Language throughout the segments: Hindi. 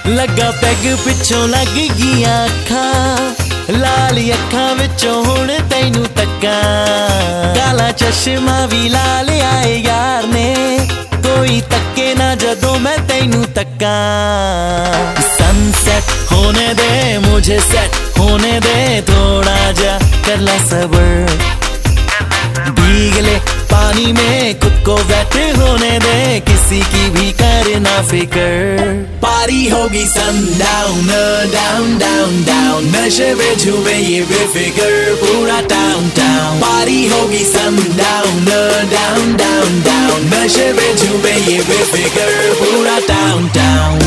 लगा पैग पिछों लग गईयां अखां लाल अखां विचों हुण तैनू तक्कां काला चश्मा भी ला लिया यार ने कोई तक्के ना जदों मैं तैनू तक्कां सनसेट होने दे मुझे सेट होने दे थोड़ा जा कर ला सबर भीगले पानी में खुद को वेट होने दे किसी की भी करना फिकर पारी होगी सनडाउन डाउन डाउन डाउन नशे में झूमे ये बेफिकर पूरा टाउन टाउन पारी होगी सनडाउन डाउन डाउन डाउन नशे में झूमे ये बेफिकर पूरा टाउन टाउन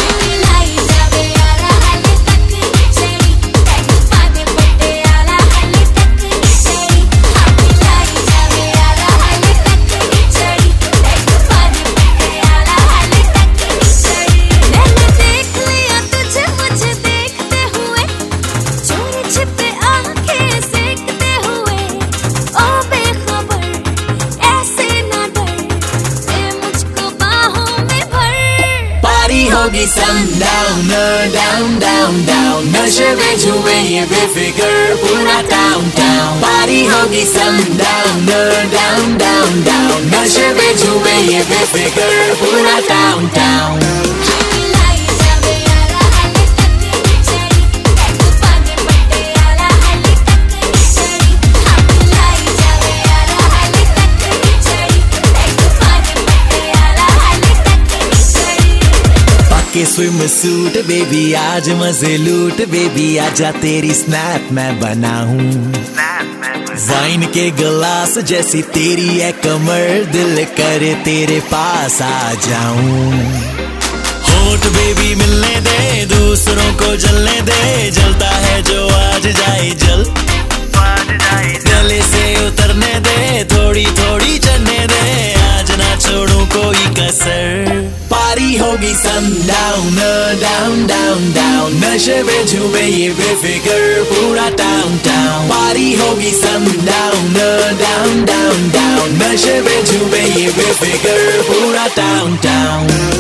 होगी सनडाउन डाउन डाउन डाउन नशे में झूमे ये बेफिकर पूरा टाउन टाउन पारी होगी सनडाउन डाउन डाउन डाउन नशे में झूमे ये बेफिकर पूरा town town swimsuit baby आज मजे लूट बेबी आजा तेरी स्नैप मैं बनाऊं वाइन के गिलास जैसी तेरी है कमर दिल करे तेरे पास आ जाऊं होठ बेबी मिलने दे दूसरों को जलने दे जलता है जो आज जाए जल गले से उतरने दे थोड़ी थोड़ी चढ़ने दे आज ना छोड़ू कोई कसर पारी होगी सनडाउन डाउन डाउन डाउन नशे में झूमे ये बेफिकर पूरा टाउन टाउन पारी होगी सनडाउन डाउन डाउन डाउन नशे में झूमे ये बेफिकर पूरा टाउन टाउन